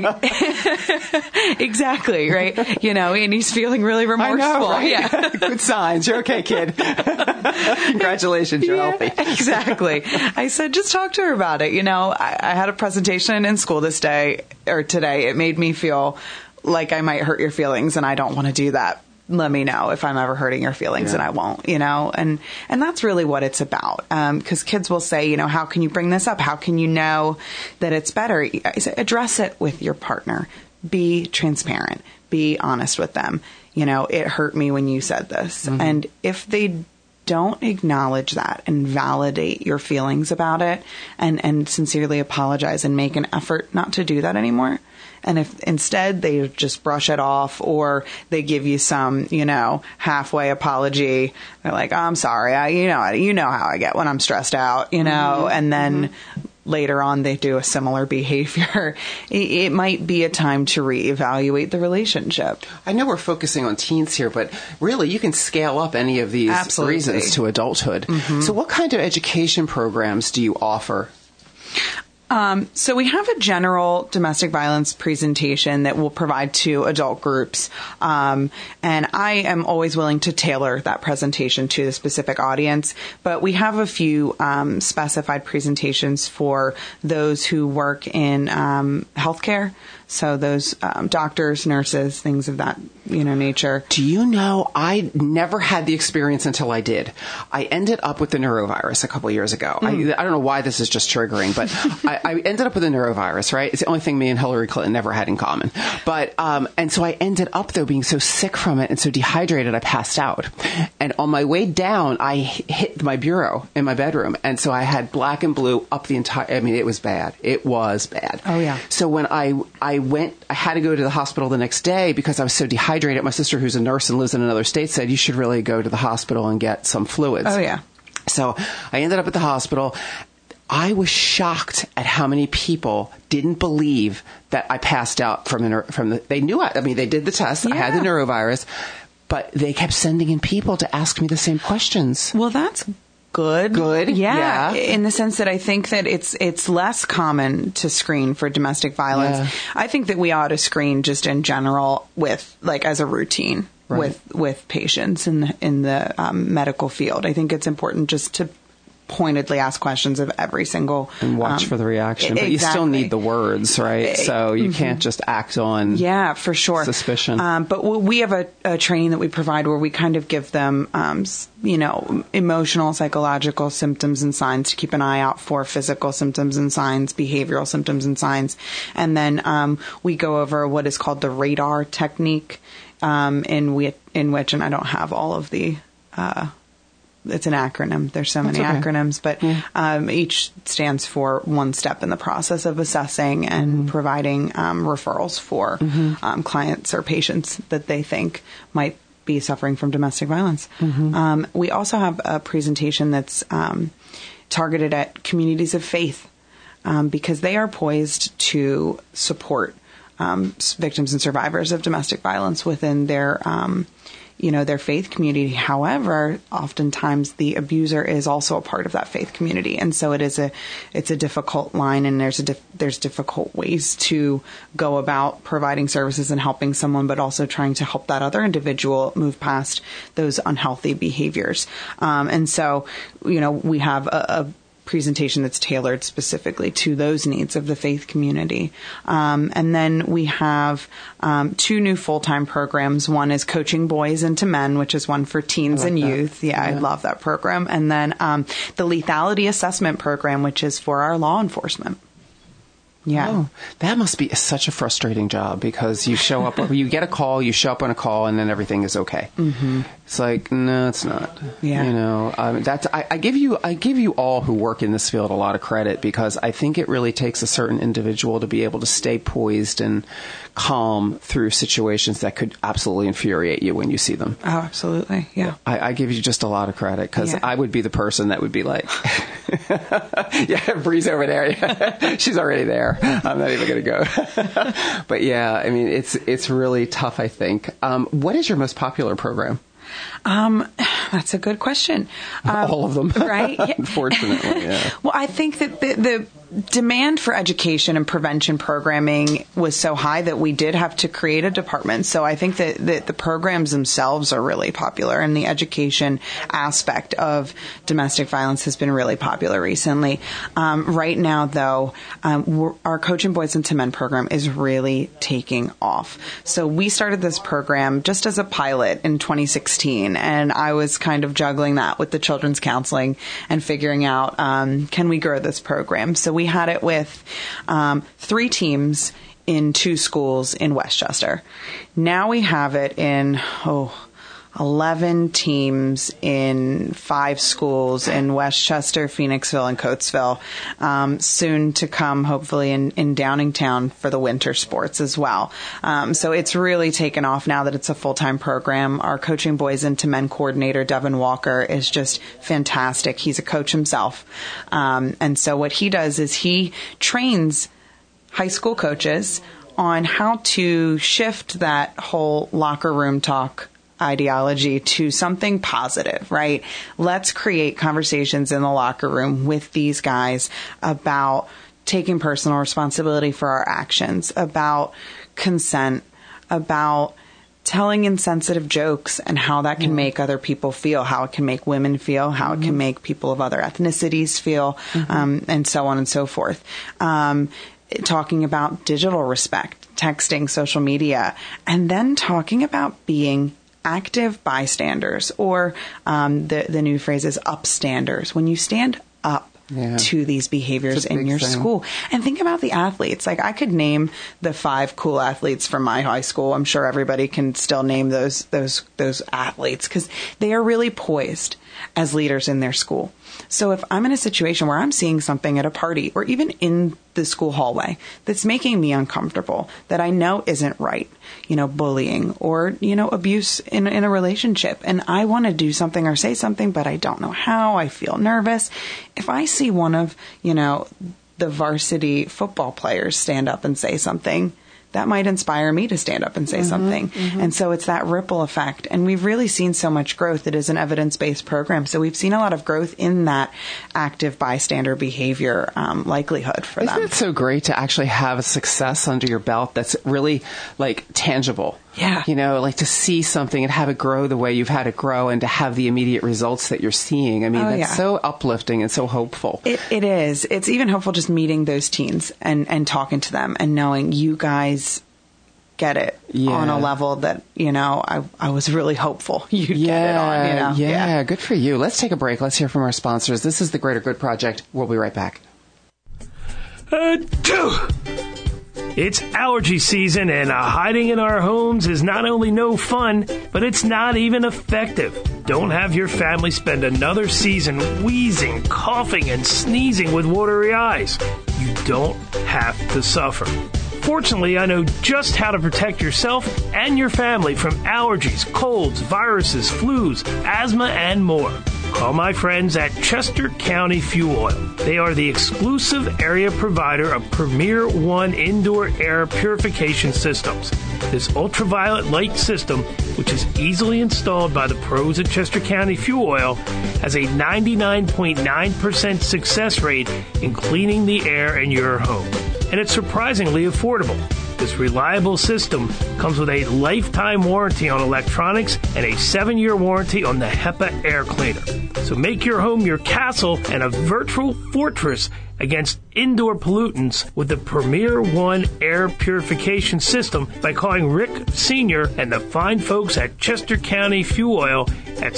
Exactly, right? And he's feeling really remorseful. I know, right? Yeah. Good signs. You're okay, kid. Congratulations, you're healthy. Exactly. I said, just talk to her about it. I had a presentation in school today. It made me feel like I might hurt your feelings, and I don't want to do that. Let me know if I'm ever hurting your feelings, and I won't, and that's really what it's about. Because kids will say, how can you bring this up? How can you know that it's better? I say, address it with your partner. Be transparent. Be honest with them. It hurt me when you said this. Mm-hmm. And if they don't acknowledge that and validate your feelings about it and sincerely apologize and make an effort not to do that anymore. And if instead they just brush it off, or they give you some, halfway apology, they're like, oh, I'm sorry. You know how I get when I'm stressed out, and then later on they do a similar behavior, it might be a time to reevaluate the relationship. I know we're focusing on teens here, but really you can scale up any of these reasons to adulthood. Mm-hmm. So what kind of education programs do you offer? So we have a general domestic violence presentation that we'll provide to adult groups. And I am always willing to tailor that presentation to the specific audience. But we have a few specified presentations for those who work in healthcare. So those doctors, nurses, things of that nature. Do you know, I never had the experience until I did. I ended up with the neurovirus a couple of years ago. I don't know why this is just triggering, but I ended up with a neurovirus, right? It's the only thing me and Hillary Clinton never had in common. But and so I ended up, though, being so sick from it and so dehydrated, I passed out. And on my way down, I hit my bureau in my bedroom. And so I had black and blue up the entire, it was bad. It was bad. Oh, yeah. So when I had to go to the hospital the next day because I was so dehydrated. My sister, who's a nurse and lives in another state, said, you should really go to the hospital and get some fluids. Oh, yeah. So I ended up at the hospital. I was shocked at how many people didn't believe that I passed out from the they knew they did the test. Yeah. I had the neurovirus, but they kept sending in people to ask me the same questions. Well, that's good. Yeah. In the sense that I think that it's less common to screen for domestic violence. Yeah. I think that we ought to screen just in general as a routine with patients in the medical field. I think it's important just to pointedly ask questions of every single and watch for the reaction, but you still need the words, right? So you can't just act on for sure suspicion. But we have a training that we provide where we kind of give them emotional, psychological symptoms and signs to keep an eye out for, physical symptoms and signs, behavioral symptoms and signs, and then we go over what is called the radar technique, in which, and I don't have all of the it's an acronym. There's so many acronyms, but each stands for one step in the process of assessing and providing referrals for clients or patients that they think might be suffering from domestic violence. We also have a presentation that's targeted at communities of faith because they are poised to support victims and survivors of domestic violence within their their faith community. However, oftentimes the abuser is also a part of that faith community. And so it's a difficult line, and there's difficult ways to go about providing services and helping someone, but also trying to help that other individual move past those unhealthy behaviors. And so, we have a presentation that's tailored specifically to those needs of the faith community. And then we have 2 new full-time programs. One is Coaching Boys into Men, which is one for teens and youth. Yeah, I love that program. And then the Lethality Assessment Program, which is for our law enforcement. Yeah. Oh, that must be such a frustrating job, because you show up, you get a call, you show up on a call, and then everything is okay. Mm-hmm. It's like, no, it's not. Yeah. I give you all who work in this field a lot of credit, because I think it really takes a certain individual to be able to stay poised and calm through situations that could absolutely infuriate you when you see them. Oh, absolutely. Yeah. I give you just a lot of credit, because I would be the person that would be like, yeah, Bree's over there. Yeah. She's already there. I'm not even going to go. But yeah, I mean, it's really tough, I think. What is your most popular program? That's a good question. All of them. Right? Yeah. Unfortunately, yeah. Well, I think that the demand for education and prevention programming was so high that we did have to create a department. So I think that the programs themselves are really popular, and the education aspect of domestic violence has been really popular recently. Right now, though, our Coaching Boys into Men program is really taking off. So we started this program just as a pilot in 2016, and I was kind of juggling that with the children's counseling and figuring out, can we grow this program? So we had it with 3 teams in 2 schools in Westchester. Now we have it in 11 teams in 5 schools in Westchester, Phoenixville, and Coatesville. Soon to come, hopefully, in Downingtown for the winter sports as well. So it's really taken off now that it's a full-time program. Our Coaching Boys into Men coordinator, Devin Walker, is just fantastic. He's a coach himself. And so what he does is he trains high school coaches on how to shift that whole locker room talk ideology to something positive, right? Let's create conversations in the locker room with these guys about taking personal responsibility for our actions, about consent, about telling insensitive jokes and how that can make other people feel, how it can make women feel, how it can make people of other ethnicities feel, and so on and so forth. Talking about digital respect, texting, social media, and then talking about being active bystanders, or the new phrase is upstanders. When you stand up to these behaviors in your school. And think about the athletes. Like, I could name the 5 cool athletes from my high school. I'm sure everybody can still name those athletes, because they are really poised as leaders in their school. So if I'm in a situation where I'm seeing something at a party or even in the school hallway that's making me uncomfortable, that I know isn't right, bullying or, abuse in a relationship, and I want to do something or say something, but I don't know how, I feel nervous. If I see one of, the varsity football players stand up and say something, that might inspire me to stand up and say something. And so it's that ripple effect. And we've really seen so much growth. It is an evidence-based program. So we've seen a lot of growth in that active bystander behavior likelihood for them. Isn't it so great to actually have a success under your belt that's really, tangible? Yeah. Like to see something and have it grow the way you've had it grow, and to have the immediate results that you're seeing. I mean, that's so uplifting and so hopeful. It is. It's even hopeful just meeting those teens and talking to them and knowing you guys get it on a level that, I was really hopeful you'd get it on. Yeah, good for you. Let's take a break. Let's hear from our sponsors. This is the Greater Good Project. We'll be right back. It's allergy season, and hiding in our homes is not only no fun, but it's not even effective. Don't have your family spend another season wheezing, coughing, and sneezing with watery eyes. You don't have to suffer. Fortunately, I know just how to protect yourself and your family from allergies, colds, viruses, flus, asthma, and more. Call my friends at Chester County Fuel Oil. They are the exclusive area provider of Premier One indoor air purification systems. This ultraviolet light system, which is easily installed by the pros at Chester County Fuel Oil, has a 99.9% success rate in cleaning the air in your home. And it's surprisingly affordable. This reliable system comes with a lifetime warranty on electronics and a 7-year warranty on the HEPA air cleaner. So make your home your castle and a virtual fortress against indoor pollutants with the Premier One air purification system by calling Rick Sr. and the fine folks at Chester County Fuel Oil at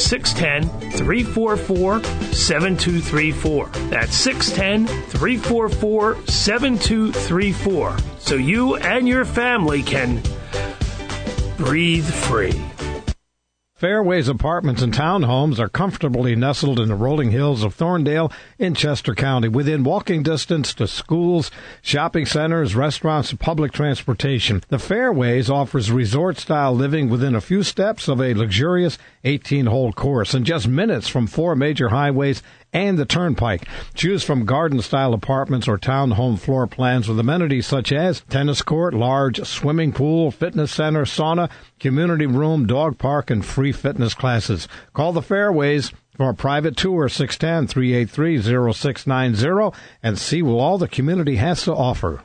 610-344-7234. That's 610-344-7234. So you and your family can breathe free. Fairways Apartments and Townhomes are comfortably nestled in the rolling hills of Thorndale in Chester County, within walking distance to schools, shopping centers, restaurants, and public transportation. The Fairways offers resort-style living within a few steps of a luxurious 18-hole course and just minutes from 4 major highways and the Turnpike. Choose from garden-style apartments or townhome floor plans with amenities such as tennis court, large swimming pool, fitness center, sauna, community room, dog park, and free fitness classes. Call the Fairways for a private tour, 610-383-0690, and see what all the community has to offer.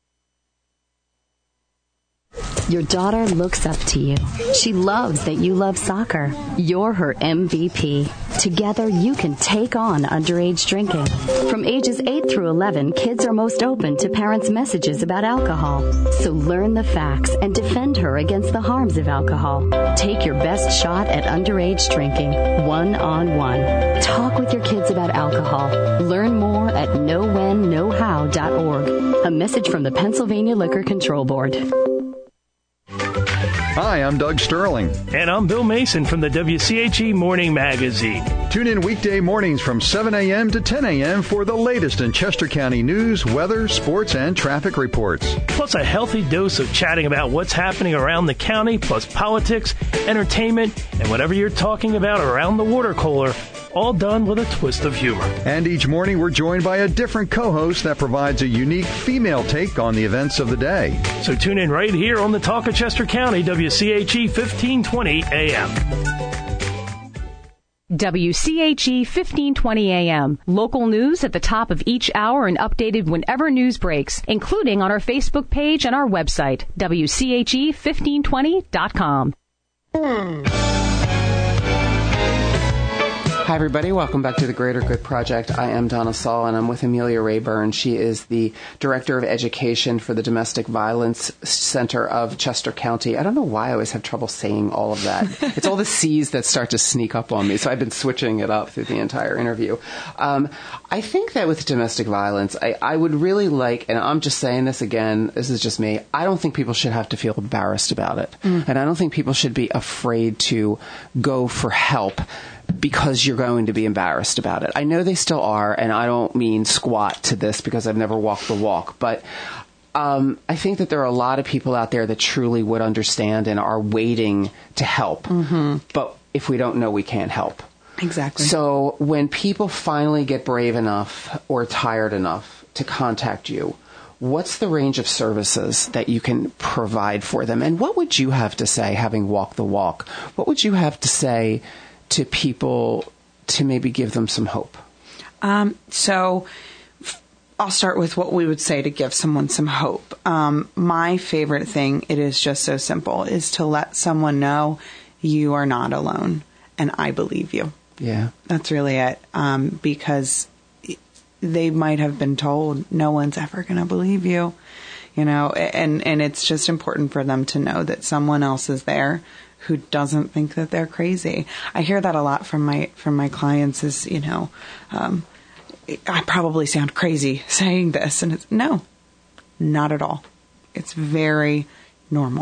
Your daughter looks up to you. She loves that you love soccer. You're her MVP. Together, you can take on underage drinking. From ages 8 through 11, kids are most open to parents' messages about alcohol. So learn the facts and defend her against the harms of alcohol. Take your best shot at underage drinking, one-on-one. Talk with your kids about alcohol. Learn more at knowwhenknowhow.org. A message from the Pennsylvania Liquor Control Board. Hi, I'm Doug Sterling. And I'm Bill Mason from the WCHE Morning Magazine. Tune in weekday mornings from 7 a.m. to 10 a.m. for the latest in Chester County news, weather, sports, and traffic reports. Plus a healthy dose of chatting about what's happening around the county, plus politics, entertainment, and whatever you're talking about around the water cooler, all done with a twist of humor. And each morning we're joined by a different co-host that provides a unique female take on the events of the day. So tune in right here on the Talk of Chester County, WCHE 1520 AM. WCHE 1520 AM. Local news at the top of each hour and updated whenever news breaks, including on our Facebook page and our website, WCHE1520.com. Hi, everybody. Welcome back to the Greater Good Project. I am Donna Saul, and I'm with Amelia Rayburn. She is the Director of Education for the Domestic Violence Center of Chester County. I don't know why I always have trouble saying all of that. It's all the C's that start to sneak up on me, so I've been switching it up through the entire interview. I think that with domestic violence, I would really like, and I'm just saying this again, this is just me, I don't think people should have to feel embarrassed about it. And I don't think people should be afraid to go for help because you're going to be embarrassed about it. I know they still are, and I don't mean squat to this because I've never walked the walk, but I think that there are a lot of people out there that truly would understand and are waiting to help. But if we don't know, we can't help. Exactly. So when people finally get brave enough or tired enough to contact you, what's the range of services that you can provide for them? And what would you have to say, having walked the walk? What would you have to say to people to maybe give them some hope? So I'll start with what we would say to give someone some hope. My favorite thing, it is just so simple, is to let someone know you are not alone and I believe you. Yeah. That's really it. Because they might have been told no one's ever going to believe you, you know, and it's just important for them to know that someone else is there who doesn't think that they're crazy. I hear that a lot from my clients is, you know, I probably sound crazy saying this, and it's no, not at all. It's very normal,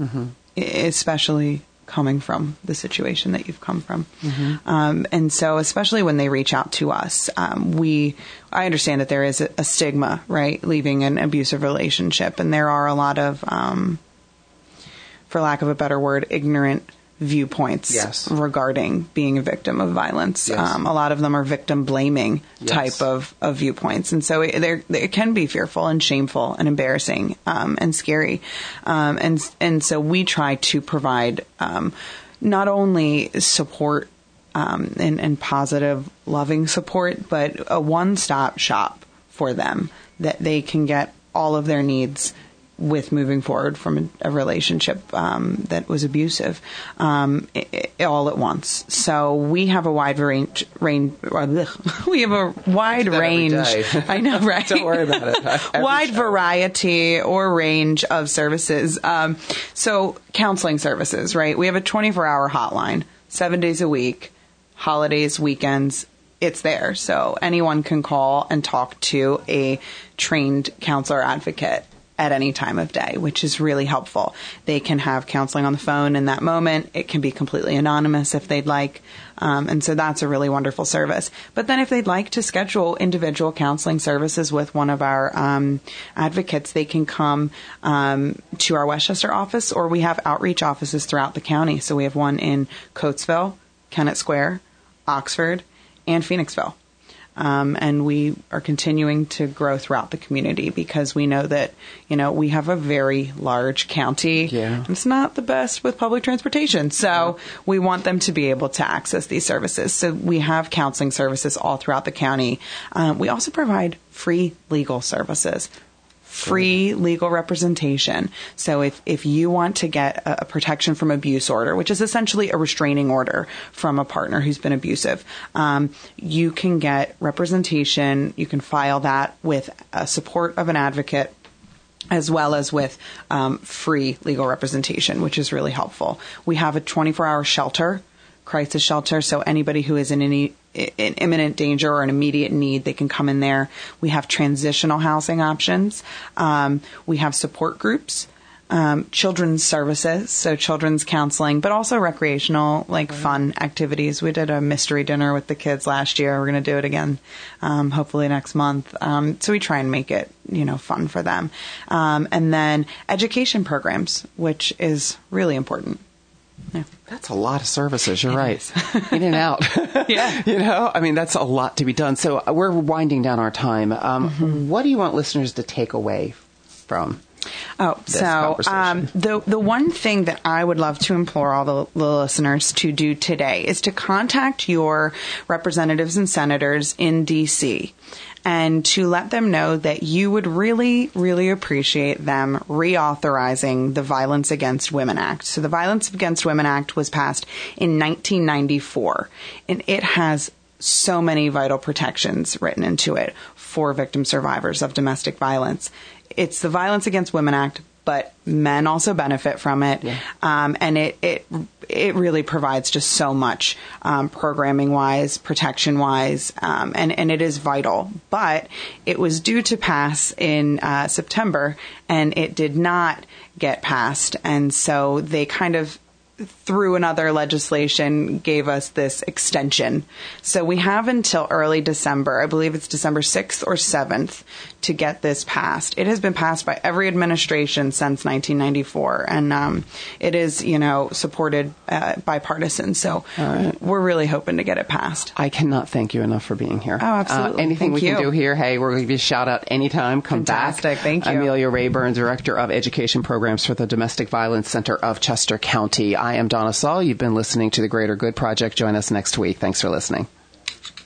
especially coming from the situation that you've come from. And so especially when they reach out to us, I understand that there is a stigma, right, leaving an abusive relationship. And there are a lot of, for lack of a better word, ignorant viewpoints regarding being a victim of violence. A lot of them are victim blaming type of viewpoints. And so it can be fearful and shameful and embarrassing and scary. And so we try to provide not only support and positive, loving support, but a one-stop shop for them that they can get all of their needs with moving forward from a relationship that was abusive all at once. So we have a wide range. We have a wide range. I know, right? Don't worry about it. Wide variety or range of services. So counseling services, right? We have a 24-hour hotline, 7 days a week, holidays, weekends. It's there. So anyone can call and talk to a trained counselor advocate at any time of day, which is really helpful. They can have counseling on the phone in that moment. It can be completely anonymous if they'd like. And so that's a really wonderful service. But then if they'd like to schedule individual counseling services with one of our advocates, they can come to our Westchester office, or we have outreach offices throughout the county. So we have one in Coatesville, Kennett Square, Oxford, and Phoenixville. And we are continuing to grow throughout the community because we know that, we have a very large county. Yeah. It's not the best with public transportation. So we want them to be able to access these services. So we have counseling services all throughout the county. We also provide free legal services. Free legal representation. So if you want to get a protection from abuse order, which is essentially a restraining order from a partner who's been abusive, you can get representation. You can file that with support of an advocate, as well as with free legal representation, which is really helpful. We have a 24-hour shelter, crisis shelter, so anybody who is in imminent danger or an immediate need, they can come in there. We have transitional housing options. We have support groups, children's services, so children's counseling, but also recreational, fun activities. We did a mystery dinner with the kids last year. We're going to do it again, hopefully next month. So we try and make it, fun for them. And then education programs, which is really important. Yeah. That's a lot of services. You're right. In and out. Yeah. That's a lot to be done. So we're winding down our time. What do you want listeners to take away from this conversation? The one thing that I would love to implore all the listeners to do today is to contact your representatives and senators in D.C. and to let them know that you would really, really appreciate them reauthorizing the Violence Against Women Act. So the Violence Against Women Act was passed in 1994, and it has so many vital protections written into it for victim survivors of domestic violence. It's the Violence Against Women Act, but men also benefit from it. Yeah. And it really provides just so much programming-wise, protection-wise, and it is vital. But it was due to pass in September, and it did not get passed. And so they kind of, through another legislation, gave us this extension. So we have until early December, I believe it's December 6th or 7th, to get this passed. It has been passed by every administration since 1994, and it is, supported bipartisan. So we're really hoping to get it passed. I cannot thank you enough for being here. Oh, absolutely. Anything we can do here, hey, we're going to give you a shout out anytime. Come Fantastic. back. Thank you. Amelia Rayburn, Director of Education Programs for the Domestic Violence Center of Chester County. I am Donna Saul. You've been listening to the Greater Good Project. Join us next week. Thanks for listening.